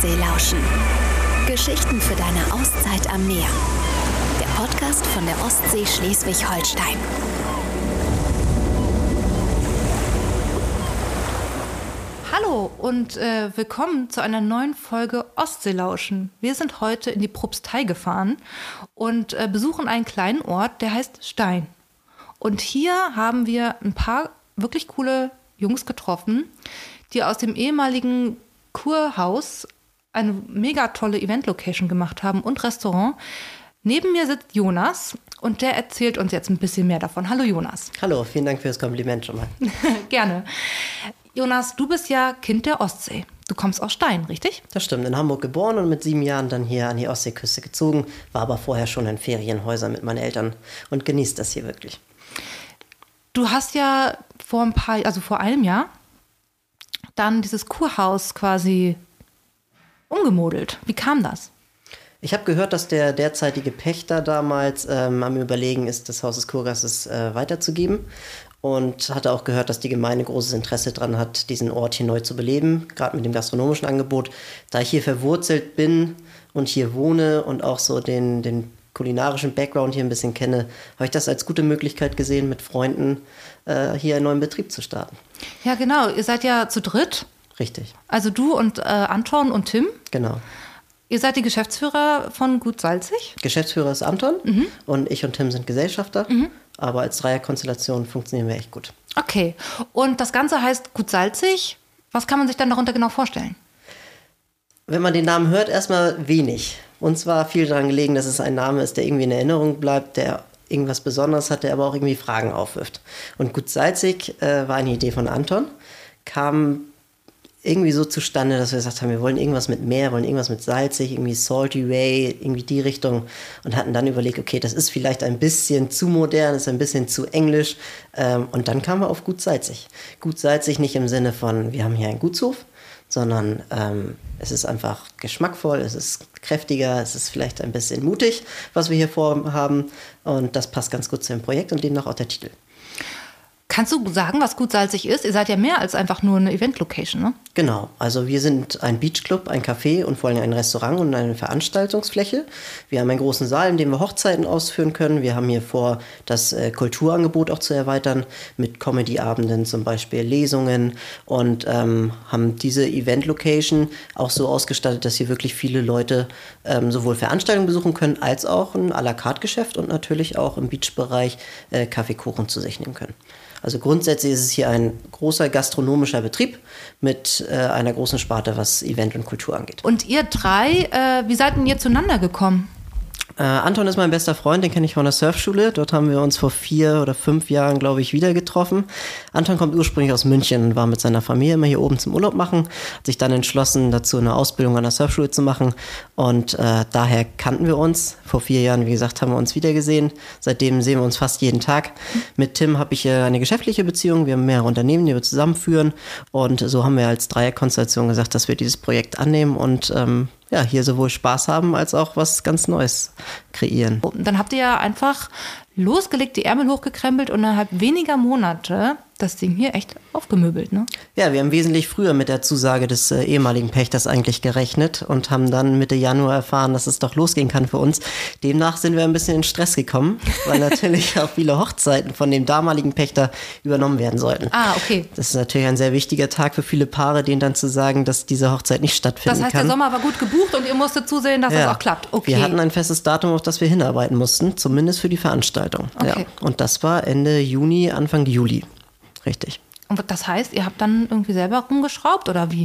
Ostsee lauschen. Geschichten für deine Auszeit am Meer. Der Podcast von der Ostsee Schleswig-Holstein. Hallo und willkommen zu einer neuen Folge Ostseelauschen. Wir sind heute in die Propstei gefahren und besuchen einen kleinen Ort, der heißt Stein. Und hier haben wir ein paar wirklich coole Jungs getroffen, die aus dem ehemaligen Kurhaus eine mega tolle Event-Location gemacht haben und Restaurant. Neben mir sitzt Jonas und der erzählt uns jetzt ein bisschen mehr davon. Hallo Jonas. Hallo, vielen Dank für das Kompliment schon mal. Gerne. Jonas, du bist ja Kind der Ostsee. Du kommst aus Stein, richtig? Das stimmt, in Hamburg geboren und mit 7 Jahren dann hier an die Ostseeküste gezogen, war aber vorher schon in Ferienhäusern mit meinen Eltern und genießt das hier wirklich. Du hast ja vor einem Jahr, dann dieses Kurhaus quasi umgemodelt. Wie kam das? Ich habe gehört, dass der derzeitige Pächter damals am Überlegen ist, das Haus des Kurgastes weiterzugeben. Und hatte auch gehört, dass die Gemeinde großes Interesse daran hat, diesen Ort hier neu zu beleben, gerade mit dem gastronomischen Angebot. Da ich hier verwurzelt bin und hier wohne und auch so den kulinarischen Background hier ein bisschen kenne, habe ich das als gute Möglichkeit gesehen, mit Freunden hier einen neuen Betrieb zu starten. Ja, genau. Ihr seid ja zu dritt. Richtig. Also du und Anton und Tim. Genau. Ihr seid die Geschäftsführer von Gut Salzig? Geschäftsführer ist Anton und ich und Tim sind Gesellschafter. Aber als Dreierkonstellation funktionieren wir echt gut. Okay. Und das Ganze heißt Gut Salzig. Was kann man sich dann darunter genau vorstellen? Wenn man den Namen hört, erstmal wenig. Uns war viel daran gelegen, dass es ein Name ist, der irgendwie in Erinnerung bleibt, der irgendwas Besonderes hat, der aber auch irgendwie Fragen aufwirft. Und Gut Salzig war eine Idee von Anton, kam irgendwie so zustande, dass wir gesagt haben, wir wollen irgendwas mit Meer, wollen irgendwas mit salzig, irgendwie Salty Way, irgendwie die Richtung und hatten dann überlegt, okay, das ist vielleicht ein bisschen zu modern, ist ein bisschen zu englisch und dann kamen wir auf Gut Salzig. Gut Salzig nicht im Sinne von, wir haben hier einen Gutshof, sondern es ist einfach geschmackvoll, es ist kräftiger, es ist vielleicht ein bisschen mutig, was wir hier vorhaben und das passt ganz gut zu dem Projekt und demnach auch der Titel. Kannst du sagen, was Gut Salzig ist? Ihr seid ja mehr als einfach nur eine Event-Location, ne? Genau, also wir sind ein Beachclub, ein Café und vor allem ein Restaurant und eine Veranstaltungsfläche. Wir haben einen großen Saal, in dem wir Hochzeiten ausführen können. Wir haben hier vor, das Kulturangebot auch zu erweitern mit Comedy-Abenden, zum Beispiel Lesungen und haben diese Event-Location auch so ausgestattet, dass hier wirklich viele Leute sowohl Veranstaltungen besuchen können, als auch ein à la carte Geschäft und natürlich auch im Beach-Bereich Kaffee, Kuchen zu sich nehmen können. Also grundsätzlich ist es hier ein großer gastronomischer Betrieb mit einer großen Sparte, was Event und Kultur angeht. Und ihr drei, wie seid denn ihr zueinander gekommen? Anton ist mein bester Freund, den kenne ich von der Surfschule. Dort haben wir uns vor 4 oder 5 Jahren, glaube ich, wieder getroffen. Anton kommt ursprünglich aus München und war mit seiner Familie immer hier oben zum Urlaub machen. Hat sich dann entschlossen, dazu eine Ausbildung an der Surfschule zu machen. Und daher kannten wir uns. Vor 4 Jahren, wie gesagt, haben wir uns wieder gesehen. Seitdem sehen wir uns fast jeden Tag. Mit Tim habe ich eine geschäftliche Beziehung. Wir haben mehrere Unternehmen, die wir zusammenführen. Und so haben wir als Dreierkonstellation gesagt, dass wir dieses Projekt annehmen und hier sowohl Spaß haben, als auch was ganz Neues kreieren. Dann habt ihr ja einfach losgelegt, die Ärmel hochgekrempelt und innerhalb weniger Monate das Ding hier echt aufgemöbelt, ne? Ja, wir haben wesentlich früher mit der Zusage des ehemaligen Pächters eigentlich gerechnet und haben dann Mitte Januar erfahren, dass es doch losgehen kann für uns. Demnach sind wir ein bisschen in Stress gekommen, weil natürlich auch viele Hochzeiten von dem damaligen Pächter übernommen werden sollten. Ah, okay. Das ist natürlich ein sehr wichtiger Tag für viele Paare, denen dann zu sagen, dass diese Hochzeit nicht stattfinden kann. Das heißt, der Sommer war gut gebucht und ihr musstet zusehen, dass das auch klappt. Okay. Wir hatten ein festes Datum, auf das wir hinarbeiten mussten, zumindest für die Veranstaltung. Okay. Ja. Und das war Ende Juni, Anfang Juli. Richtig. Und das heißt, ihr habt dann irgendwie selber rumgeschraubt oder wie?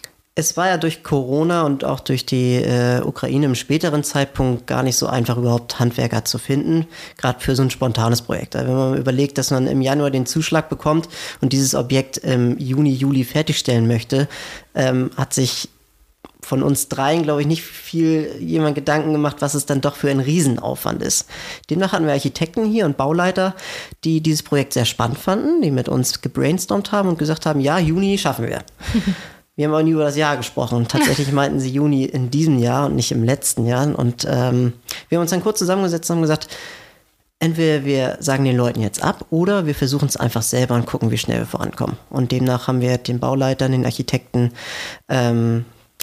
Es war ja durch Corona und auch durch die Ukraine im späteren Zeitpunkt gar nicht so einfach, überhaupt Handwerker zu finden, gerade für so ein spontanes Projekt. Also wenn man überlegt, dass man im Januar den Zuschlag bekommt und dieses Objekt im Juni, Juli fertigstellen möchte, hat sich von uns dreien, glaube ich, nicht viel jemand Gedanken gemacht, was es dann doch für ein Riesenaufwand ist. Demnach hatten wir Architekten hier und Bauleiter, die dieses Projekt sehr spannend fanden, die mit uns gebrainstormt haben und gesagt haben, ja, Juni schaffen wir. Wir haben aber nie über das Jahr gesprochen. Und tatsächlich meinten sie Juni in diesem Jahr und nicht im letzten Jahr. Und wir haben uns dann kurz zusammengesetzt und haben gesagt, entweder wir sagen den Leuten jetzt ab oder wir versuchen es einfach selber und gucken, wie schnell wir vorankommen. Und demnach haben wir den Bauleitern, den Architekten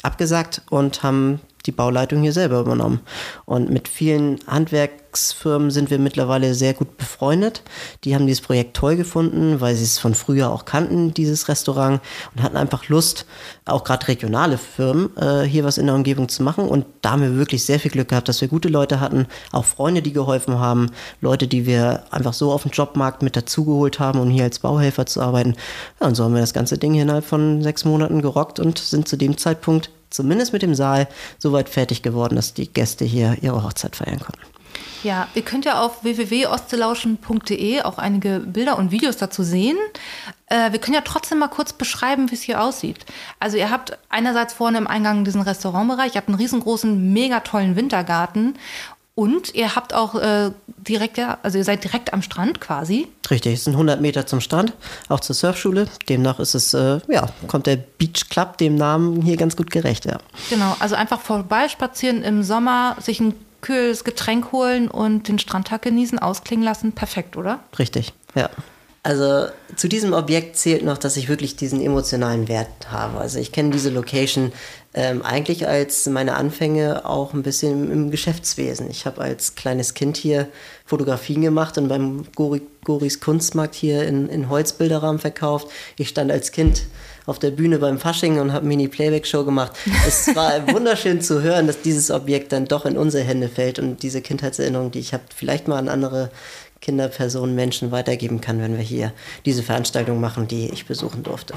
abgesagt und haben die Bauleitung hier selber übernommen. Und mit vielen Handwerksfirmen sind wir mittlerweile sehr gut befreundet. Die haben dieses Projekt toll gefunden, weil sie es von früher auch kannten, dieses Restaurant, und hatten einfach Lust, auch gerade regionale Firmen, hier was in der Umgebung zu machen. Und da haben wir wirklich sehr viel Glück gehabt, dass wir gute Leute hatten, auch Freunde, die geholfen haben, Leute, die wir einfach so auf dem Jobmarkt mit dazugeholt haben, um hier als Bauhelfer zu arbeiten. Ja, und so haben wir das ganze Ding hier innerhalb von 6 Monaten gerockt und sind zu dem Zeitpunkt zumindest mit dem Saal so weit fertig geworden, dass die Gäste hier ihre Hochzeit feiern konnten. Ja, ihr könnt ja auf www.ostseelauschen.de auch einige Bilder und Videos dazu sehen. Wir können ja trotzdem mal kurz beschreiben, wie es hier aussieht. Also ihr habt einerseits vorne im Eingang diesen Restaurantbereich, ihr habt einen riesengroßen, mega tollen Wintergarten. Und ihr habt auch also ihr seid direkt am Strand quasi. Richtig, es sind 100 Meter zum Strand, auch zur Surfschule. Demnach ist es, kommt der Beach Club dem Namen hier ganz gut gerecht, ja. Genau, also einfach vorbeispazieren im Sommer, sich ein kühles Getränk holen und den Strandtag genießen, ausklingen lassen. Perfekt, oder? Richtig, ja. Also zu diesem Objekt zählt noch, dass ich wirklich diesen emotionalen Wert habe. Also ich kenne diese Location eigentlich als meine Anfänge auch ein bisschen im Geschäftswesen. Ich habe als kleines Kind hier Fotografien gemacht und beim Goris Kunstmarkt hier in Holzbilderrahmen verkauft. Ich stand als Kind auf der Bühne beim Fasching und habe eine Mini-Playback-Show gemacht. Es war wunderschön zu hören, dass dieses Objekt dann doch in unsere Hände fällt und diese Kindheitserinnerung, die ich habe, vielleicht mal an andere Kinder, Personen, Menschen weitergeben kann, wenn wir hier diese Veranstaltung machen, die ich besuchen durfte.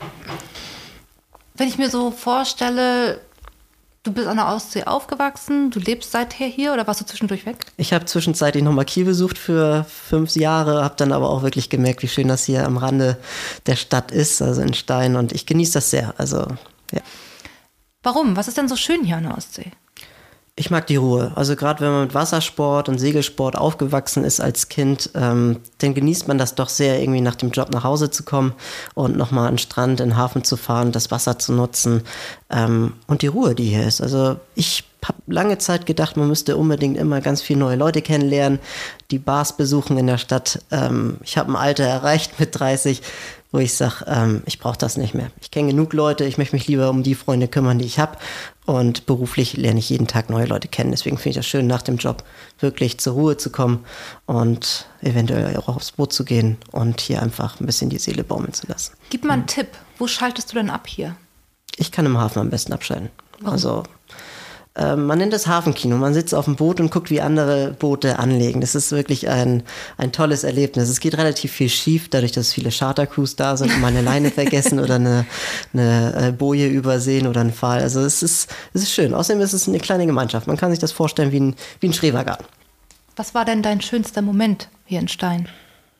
Wenn ich mir so vorstelle, du bist an der Ostsee aufgewachsen, du lebst seither hier oder warst du zwischendurch weg? Ich habe zwischenzeitlich nochmal Kiel besucht für 5 Jahre, habe dann aber auch wirklich gemerkt, wie schön das hier am Rande der Stadt ist, also in Stein, und ich genieße das sehr. Also, ja. Warum? Was ist denn so schön hier an der Ostsee? Ich mag die Ruhe. Also gerade wenn man mit Wassersport und Segelsport aufgewachsen ist als Kind, dann genießt man das doch sehr, irgendwie nach dem Job nach Hause zu kommen und nochmal an den Strand, in den Hafen zu fahren, das Wasser zu nutzen und die Ruhe, die hier ist. Also ich habe lange Zeit gedacht, man müsste unbedingt immer ganz viele neue Leute kennenlernen, die Bars besuchen in der Stadt. Ich habe ein Alter erreicht mit 30, wo ich sage, ich brauche das nicht mehr. Ich kenne genug Leute, ich möchte mich lieber um die Freunde kümmern, die ich habe. Und beruflich lerne ich jeden Tag neue Leute kennen. Deswegen finde ich das schön, nach dem Job wirklich zur Ruhe zu kommen und eventuell auch aufs Boot zu gehen und hier einfach ein bisschen die Seele baumeln zu lassen. Gib mal einen Tipp. Wo schaltest du denn ab hier? Ich kann im Hafen am besten abschalten. Warum? Also man nennt das Hafenkino. Man sitzt auf dem Boot und guckt, wie andere Boote anlegen. Das ist wirklich ein tolles Erlebnis. Es geht relativ viel schief, dadurch, dass viele Chartercrews da sind und mal eine Leine vergessen oder eine Boje übersehen oder einen Pfahl. Also es ist schön. Außerdem ist es eine kleine Gemeinschaft. Man kann sich das vorstellen wie ein Schrebergarten. Was war denn dein schönster Moment hier in Stein?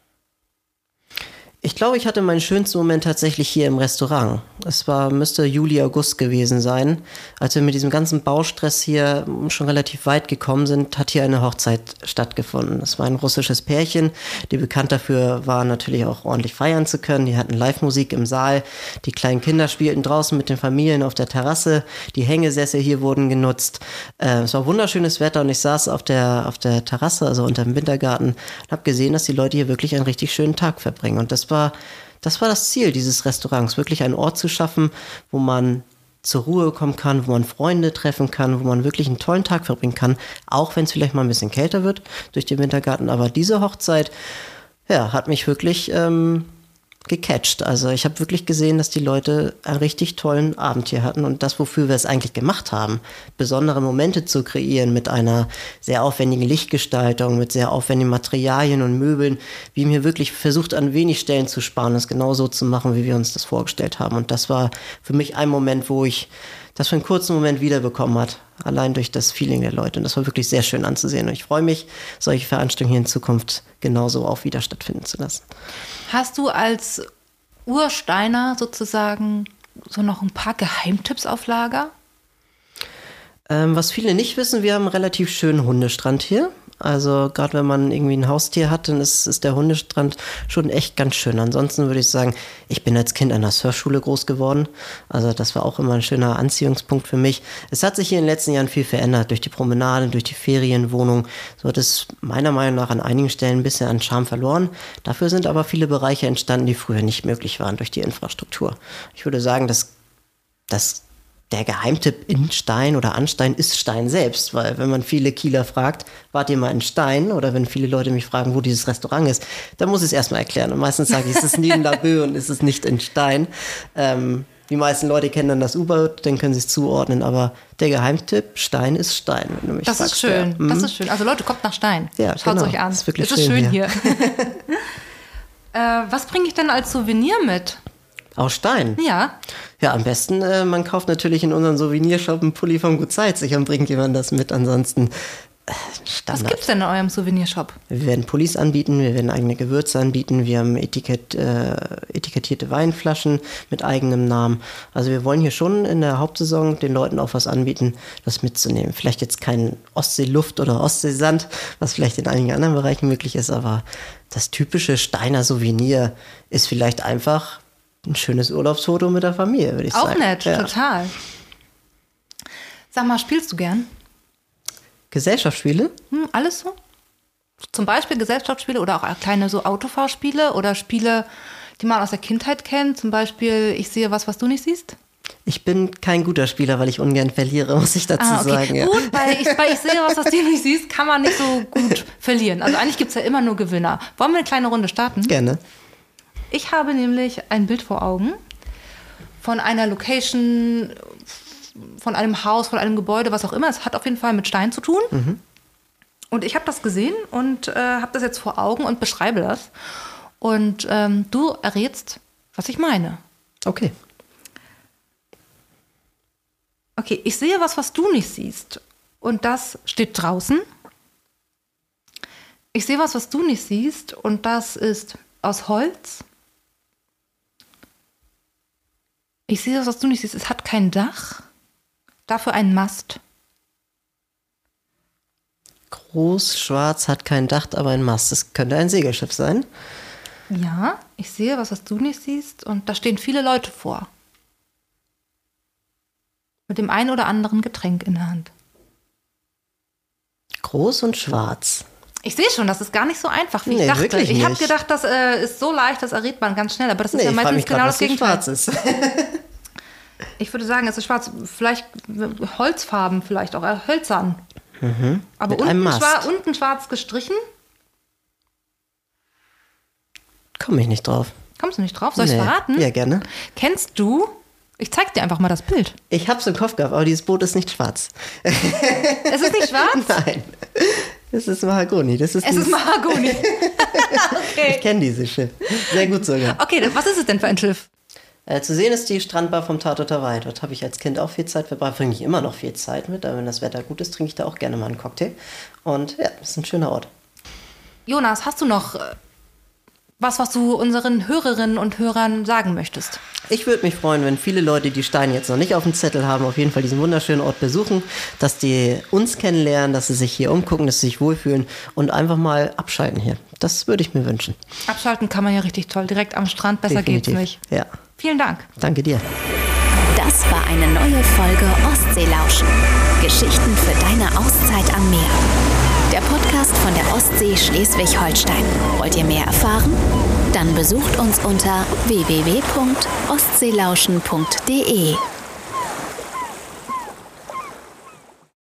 Ich glaube, ich hatte meinen schönsten Moment tatsächlich hier im Restaurant. Es müsste Juli, August gewesen sein. Als wir mit diesem ganzen Baustress hier schon relativ weit gekommen sind, hat hier eine Hochzeit stattgefunden. Es war ein russisches Pärchen, die bekannt dafür waren, natürlich auch ordentlich feiern zu können. Die hatten Live-Musik im Saal. Die kleinen Kinder spielten draußen mit den Familien auf der Terrasse. Die Hängesessel hier wurden genutzt. Es war wunderschönes Wetter und ich saß auf der Terrasse, also unter dem Wintergarten, und habe gesehen, dass die Leute hier wirklich einen richtig schönen Tag verbringen. Und das war das Ziel dieses Restaurants, wirklich einen Ort zu schaffen, wo man zur Ruhe kommen kann, wo man Freunde treffen kann, wo man wirklich einen tollen Tag verbringen kann, auch wenn es vielleicht mal ein bisschen kälter wird durch den Wintergarten. Aber diese Hochzeit, ja, hat mich wirklich gecatcht. Also ich habe wirklich gesehen, dass die Leute einen richtig tollen Abend hier hatten und das, wofür wir es eigentlich gemacht haben, besondere Momente zu kreieren mit einer sehr aufwendigen Lichtgestaltung, mit sehr aufwendigen Materialien und Möbeln. Wir haben hier wirklich versucht, an wenig Stellen zu sparen, das genauso zu machen, wie wir uns das vorgestellt haben. Und das war für mich ein Moment, wo ich das für einen kurzen Moment wiederbekommen hat, allein durch das Feeling der Leute. Und das war wirklich sehr schön anzusehen. Und ich freue mich, solche Veranstaltungen hier in Zukunft genauso auch wieder stattfinden zu lassen. Hast du als Ursteiner sozusagen so noch ein paar Geheimtipps auf Lager? Was viele nicht wissen, wir haben einen relativ schönen Hundestrand hier. Also gerade wenn man irgendwie ein Haustier hat, dann ist der Hundestrand schon echt ganz schön. Ansonsten würde ich sagen, ich bin als Kind an der Surfschule groß geworden. Also das war auch immer ein schöner Anziehungspunkt für mich. Es hat sich hier in den letzten Jahren viel verändert durch die Promenade, durch die Ferienwohnung. So hat es meiner Meinung nach an einigen Stellen ein bisschen an Charme verloren. Dafür sind aber viele Bereiche entstanden, die früher nicht möglich waren durch die Infrastruktur. Ich würde sagen, dass der Geheimtipp in Stein oder an Stein ist Stein selbst, weil wenn man viele Kieler fragt, wart ihr mal in Stein, oder wenn viele Leute mich fragen, wo dieses Restaurant ist, dann muss ich es erstmal erklären. Und meistens sage ich, es ist neben Laboe und es ist nicht in Stein. Die meisten Leute kennen dann das U-Boot, dann können sie es zuordnen, aber der Geheimtipp, Stein ist Stein. Wenn du mich das fragst, ist schön, ja. das ist schön. Also Leute, kommt nach Stein. Ja, schaut es euch an. Das ist wirklich es ist schön hier. hier. Was bringe ich denn als Souvenir mit? Aus Stein? Ja. Ja, am besten, man kauft natürlich in unserem Souvenirshop einen Pulli von Gut Zeitzig und bringt jemand das mit. Ansonsten Standard. Was gibt's denn in eurem Souvenirshop? Wir werden Pullis anbieten, wir werden eigene Gewürze anbieten, wir haben etikettierte Weinflaschen mit eigenem Namen. Also wir wollen hier schon in der Hauptsaison den Leuten auch was anbieten, das mitzunehmen. Vielleicht jetzt kein Ostseeluft oder Ostseesand, was vielleicht in einigen anderen Bereichen möglich ist, aber das typische Steiner Souvenir ist vielleicht einfach ein schönes Urlaubsfoto mit der Familie, würde ich sagen. Auch nett, ja. Total. Sag mal, spielst du gern? Gesellschaftsspiele? Alles so? Zum Beispiel Gesellschaftsspiele oder auch kleine so Autofahrspiele oder Spiele, die man aus der Kindheit kennt. Zum Beispiel, ich sehe was du nicht siehst. Ich bin kein guter Spieler, weil ich ungern verliere, muss ich dazu sagen. Ja. Gut, weil ich sehe was du nicht siehst, kann man nicht so gut verlieren. Also eigentlich gibt es ja immer nur Gewinner. Wollen wir eine kleine Runde starten? Gerne. Ich habe nämlich ein Bild vor Augen von einer Location, von einem Haus, von einem Gebäude, was auch immer. Es hat auf jeden Fall mit Stein zu tun. Mhm. Und ich habe das gesehen und habe das jetzt vor Augen und beschreibe das. Und du errätst, was ich meine. Okay. Okay, ich sehe was du nicht siehst. Und das steht draußen. Ich sehe was du nicht siehst. Und das ist aus Holz. Ich sehe was du nicht siehst. Es hat kein Dach. Dafür ein Mast. Groß, schwarz, hat kein Dach, aber ein Mast. Das könnte ein Segelschiff sein. Ja, ich sehe was du nicht siehst. Und da stehen viele Leute vor. Mit dem einen oder anderen Getränk in der Hand. Groß und schwarz. Ich sehe schon, das ist gar nicht so einfach, wie ich dachte. Wirklich ich habe nicht. gedacht, das ist so leicht, das errät man ganz schnell. Aber das ist ja meistens genau das Gegenteil. Schwarz ist. Ich würde sagen, es ist schwarz. Vielleicht Holzfarben, vielleicht auch hölzern. Mhm. Aber unten schwarz gestrichen. Komme ich nicht drauf. Kommst du nicht drauf? Soll ich es verraten? Ja, gerne. Kennst du? Ich zeig dir einfach mal das Bild. Ich hab's im Kopf gehabt, aber dieses Boot ist nicht schwarz. Es ist nicht schwarz? Nein. Es ist Mahagoni. Es ist Mahagoni. Okay. Ich kenne dieses Schiff. Sehr gut sogar. Okay, was ist es denn für ein Schiff? Zu sehen ist die Strandbar vom Tatort Weih. Dort habe ich als Kind auch viel Zeit verbracht. Bringe ich immer noch viel Zeit mit. Aber wenn das Wetter gut ist, trinke ich da auch gerne mal einen Cocktail. Und ja, das ist ein schöner Ort. Jonas, hast du noch was du unseren Hörerinnen und Hörern sagen möchtest? Ich würde mich freuen, wenn viele Leute, die Stein jetzt noch nicht auf dem Zettel haben, auf jeden Fall diesen wunderschönen Ort besuchen, dass die uns kennenlernen, dass sie sich hier umgucken, dass sie sich wohlfühlen und einfach mal abschalten hier. Das würde ich mir wünschen. Abschalten kann man ja richtig toll, direkt am Strand, besser Definitiv. geht's nicht. Ja. Vielen Dank. Danke dir. Das war eine neue Folge Ostseelauschen. Geschichten für deine Auszeit am Meer. Der Podcast von der Ostsee Schleswig-Holstein. Wollt ihr mehr erfahren? Dann besucht uns unter www.ostseelauschen.de.